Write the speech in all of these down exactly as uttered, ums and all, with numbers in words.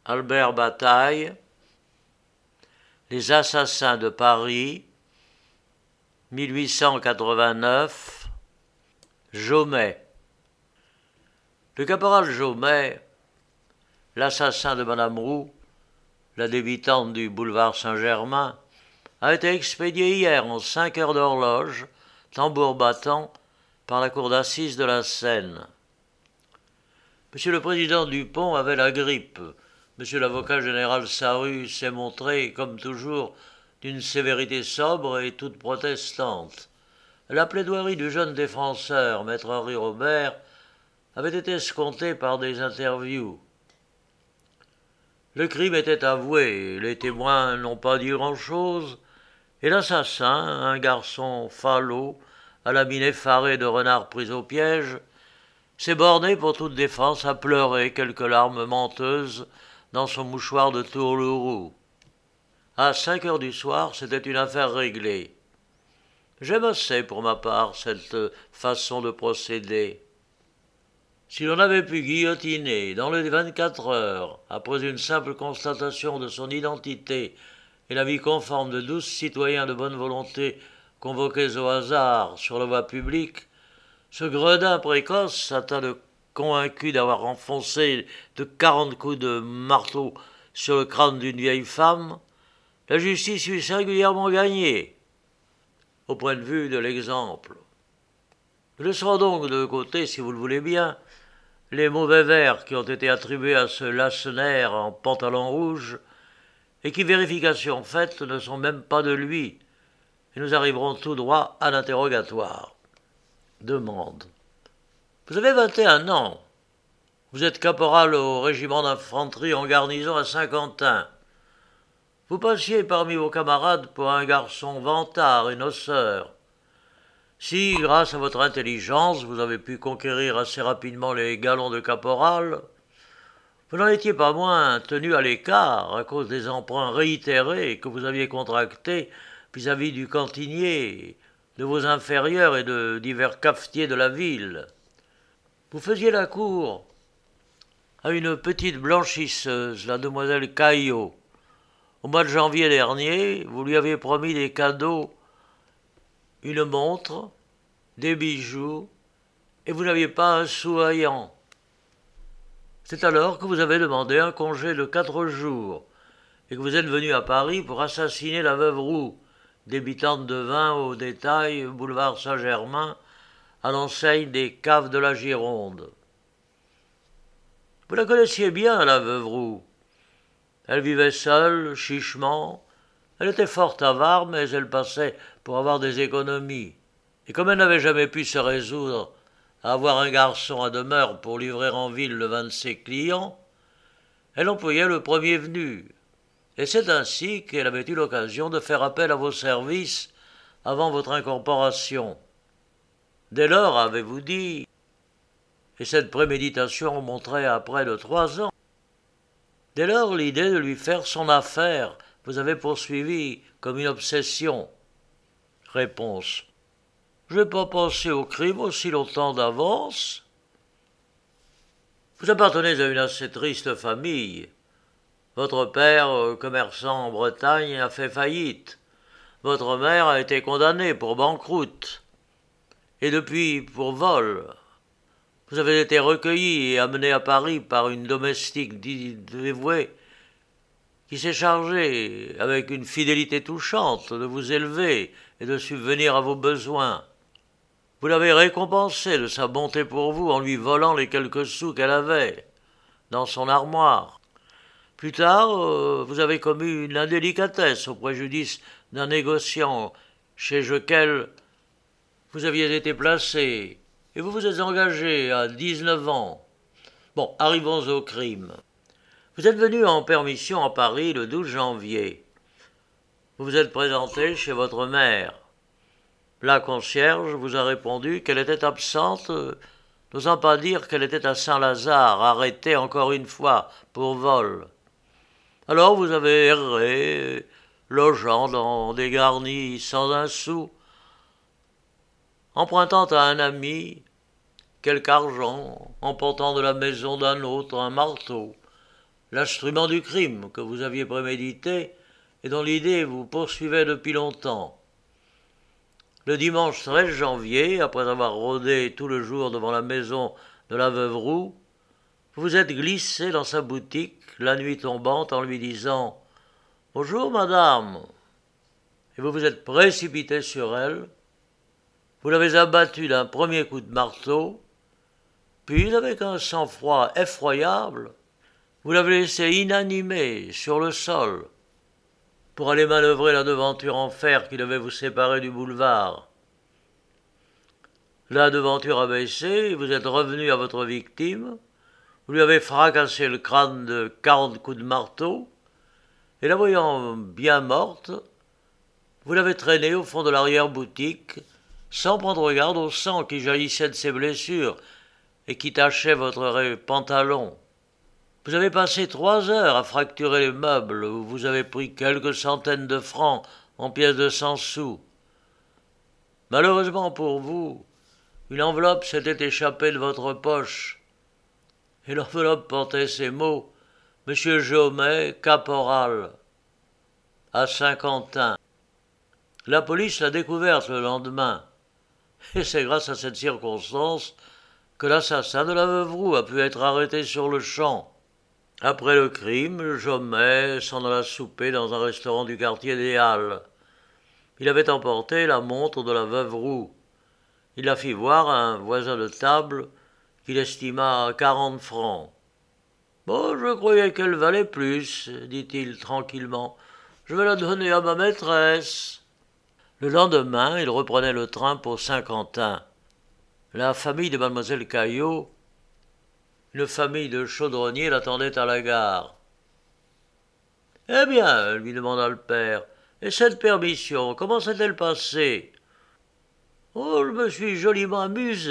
Albert Bataille, Les Assassins de Paris, mille huit cent quatre-vingt-neuf, Jaumet. Le caporal Jaumet, l'assassin de Madame Roux, la débutante du boulevard Saint-Germain, a été expédié hier en cinq heures d'horloge, tambour battant, par la cour d'assises de la Seine. Monsieur le président Dupont avait la grippe. Monsieur l'avocat général Sarru s'est montré, comme toujours, d'une sévérité sobre et toute protestante. La plaidoirie du jeune défenseur, maître Henri Robert, avait été escomptée par des interviews. Le crime était avoué, les témoins n'ont pas dit grand-chose, et l'assassin, un garçon falot, à la mine effarée de renard pris au piège, s'est borné pour toute défense à pleurer quelques larmes menteuses dans son mouchoir de tourlourou. À cinq heures du soir, c'était une affaire réglée. J'aime assez, pour ma part, cette façon de procéder. Si l'on avait pu guillotiner dans les vingt-quatre heures, après une simple constatation de son identité et l'avis conforme de douze citoyens de bonne volonté convoqués au hasard sur la voie publique, ce gredin précoce, atteint de convaincu d'avoir enfoncé de quarante coups de marteau sur le crâne d'une vieille femme, la justice eût singulièrement gagné, au point de vue de l'exemple. Nous laisserons donc de côté, si vous le voulez bien, les mauvais vers qui ont été attribués à ce Lacenaire en pantalon rouge, et qui, vérification faite, ne sont même pas de lui, et nous arriverons tout droit à l'interrogatoire. Demande. Vous avez vingt et un ans. Vous êtes caporal au régiment d'infanterie en garnison à Saint-Quentin. Vous passiez parmi vos camarades pour un garçon vantard et noceur. Si, grâce à votre intelligence, vous avez pu conquérir assez rapidement les galons de caporal, vous n'en étiez pas moins tenu à l'écart à cause des emprunts réitérés que vous aviez contractés vis-à-vis du cantinier, de vos inférieurs et de divers cafetiers de la ville. Vous faisiez la cour à une petite blanchisseuse, la demoiselle Caillot. Au mois de janvier dernier, vous lui aviez promis des cadeaux, une montre, des bijoux, et vous n'aviez pas un sou haillant. C'est alors que vous avez demandé un congé de quatre jours, et que vous êtes venu à Paris pour assassiner la veuve Roux, débitante de vin au détail, boulevard Saint-Germain, à l'enseigne des caves de la Gironde. Vous la connaissiez bien, la veuve Roux. Elle vivait seule, chichement. Elle était fort avare, mais elle passait pour avoir des économies. Et comme elle n'avait jamais pu se résoudre à avoir un garçon à demeure pour livrer en ville le vin de ses clients, elle employait le premier venu. Et c'est ainsi qu'elle avait eu l'occasion de faire appel à vos services avant votre incorporation. Dès lors, avez-vous dit, et cette préméditation remonterait à près de trois ans, dès lors l'idée de lui faire son affaire vous avez poursuivi comme une obsession. Réponse. Je n'ai pas pensé au crime aussi longtemps d'avance. Vous appartenez à une assez triste famille. Votre père, commerçant en Bretagne, a fait faillite. Votre mère a été condamnée pour banqueroute. Et depuis pour vol. Vous avez été recueilli et amené à Paris par une domestique dévouée qui s'est chargée, avec une fidélité touchante, de vous élever et de subvenir à vos besoins. Vous l'avez récompensée de sa bonté pour vous en lui volant les quelques sous qu'elle avait dans son armoire. Plus tard, euh, vous avez commis une indélicatesse au préjudice d'un négociant chez lequel vous aviez été placé, et vous vous êtes engagé à dix-neuf ans. Bon, arrivons au crime. Vous êtes venu en permission à Paris le douze janvier. Vous vous êtes présenté chez votre mère. La concierge vous a répondu qu'elle était absente, n'osant pas dire qu'elle était à Saint-Lazare, arrêtée encore une fois pour vol. Alors vous avez erré, logeant dans des garnis sans un sou, empruntant à un ami quelque argent, emportant de la maison d'un autre un marteau, l'instrument du crime que vous aviez prémédité et dont l'idée vous poursuivait depuis longtemps. Le dimanche treize janvier, après avoir rôdé tout le jour devant la maison de la veuve Roux, vous vous êtes glissé dans sa boutique, la nuit tombante, en lui disant « Bonjour, madame !» et vous vous êtes précipité sur elle. Vous l'avez abattue d'un premier coup de marteau, puis, avec un sang-froid effroyable, vous l'avez laissée inanimée sur le sol pour aller manœuvrer la devanture en fer qui devait vous séparer du boulevard. La devanture a baissé, vous êtes revenu à votre victime, vous lui avez fracassé le crâne de quarante coups de marteau, et la voyant bien morte, vous l'avez traînée au fond de l'arrière-boutique, sans prendre garde au sang qui jaillissait de ses blessures et qui tachait votre pantalon. Vous avez passé trois heures à fracturer les meubles où vous avez pris quelques centaines de francs en pièces de cent sous. Malheureusement pour vous, une enveloppe s'était échappée de votre poche, et l'enveloppe portait ces mots « Monsieur Jaumet, caporal, à Saint-Quentin ». La police l'a découverte le lendemain, et c'est grâce à cette circonstance que l'assassin de la veuve Roux a pu être arrêté sur le champ. Après le crime, Jaumet s'en alla souper dans un restaurant du quartier des Halles. Il avait emporté la montre de la veuve Roux. Il la fit voir à un voisin de table qu'il estima à quarante francs. « Bon, je croyais qu'elle valait plus, dit-il tranquillement. Je vais la donner à ma maîtresse. » Le lendemain, il reprenait le train pour Saint-Quentin. La famille de mademoiselle Caillot, une famille de chaudronniers, l'attendait à la gare. « Eh bien, lui demanda le père, et cette permission, comment s'est-elle passée ?»« Oh, je me suis joliment amusé, »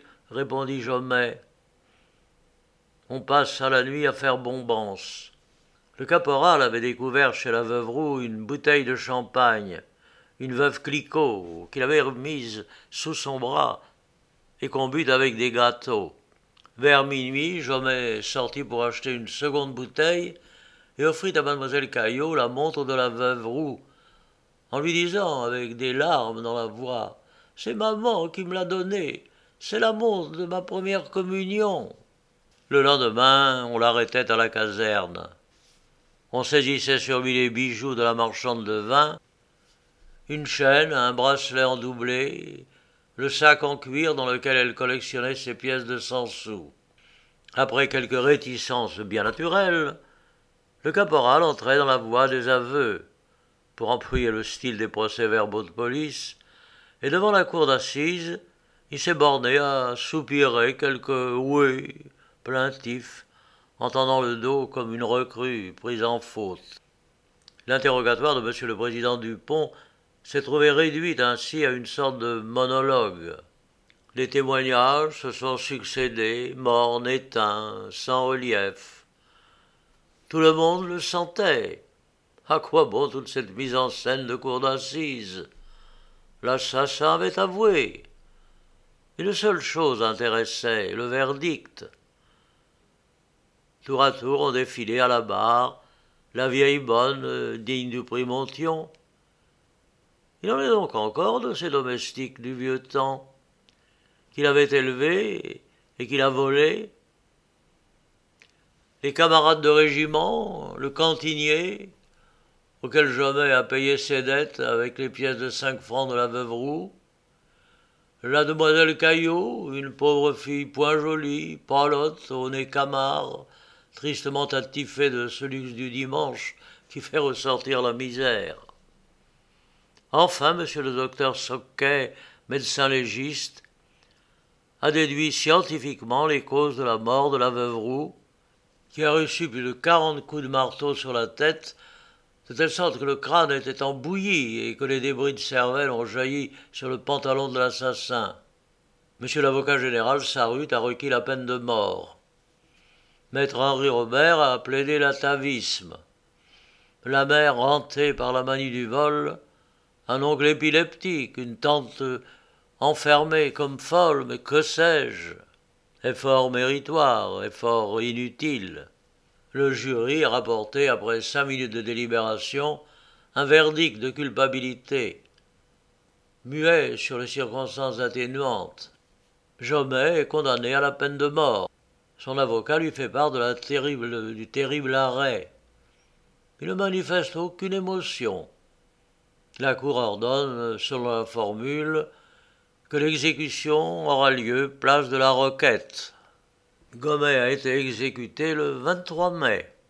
répondit Jaumet. On passe à la nuit à faire bombance. Le caporal avait découvert chez la veuve Roux une bouteille de champagne, une veuve Clicquot, qu'il avait remise sous son bras et qu'on but avec des gâteaux. Vers minuit, Jaumet sortit pour acheter une seconde bouteille et offrit à mademoiselle Caillot la montre de la veuve Roux, en lui disant avec des larmes dans la voix « C'est maman qui me l'a donnée, c'est la montre de ma première communion. » Le lendemain, on l'arrêtait à la caserne. On saisissait sur lui les bijoux de la marchande de vin, une chaîne, un bracelet en doublé, le sac en cuir dans lequel elle collectionnait ses pièces de cent sous. Après quelques réticences bien naturelles, le caporal entrait dans la voie des aveux, pour employer le style des procès-verbaux de police, et devant la cour d'assises, il s'est borné à soupirer quelques « oui » plaintifs, en tendant le dos comme une recrue prise en faute. L'interrogatoire de monsieur le président Dupont s'est trouvé réduit ainsi à une sorte de monologue. Les témoignages se sont succédés, mornes, éteints, sans relief. Tout le monde le sentait. À quoi bon toute cette mise en scène de cour d'assises? L'assassin avait avoué. Une seule chose intéressait, le verdict. Tour à tour ont défilé à la barre la vieille bonne, euh, digne du prix Montyon. Il en est donc encore de ces domestiques du vieux temps, qu'il avait élevés et qu'il a volés. Les camarades de régiment, le cantinier, auquel Jaumet a payé ses dettes avec les pièces de cinq francs de la veuve Roux, la demoiselle Caillot, une pauvre fille point jolie, pâlotte, au nez camard, tristement attifée de ce luxe du dimanche qui fait ressortir la misère. Enfin, monsieur le docteur Soquet, médecin légiste, a déduit scientifiquement les causes de la mort de la veuve Roux, qui a reçu plus de quarante coups de marteau sur la tête, de telle sorte que le crâne était embouilli et que les débris de cervelle ont jailli sur le pantalon de l'assassin. Monsieur l'avocat général Sarut a requis la peine de mort. Maître Henri Robert a plaidé l'atavisme. La mère, hantée par la manie du vol, un oncle épileptique, une tante enfermée comme folle, mais que sais-je? Effort méritoire, effort inutile. Le jury rapportait, après cinq minutes de délibération, un verdict de culpabilité. Muet sur les circonstances atténuantes, Jomet est condamné à la peine de mort. Son avocat lui fait part de la terrible, du terrible arrêt. Il ne manifeste aucune émotion. La Cour ordonne, selon la formule, que l'exécution aura lieu place de la Roquette. Gomet a été exécuté le vingt-trois mai.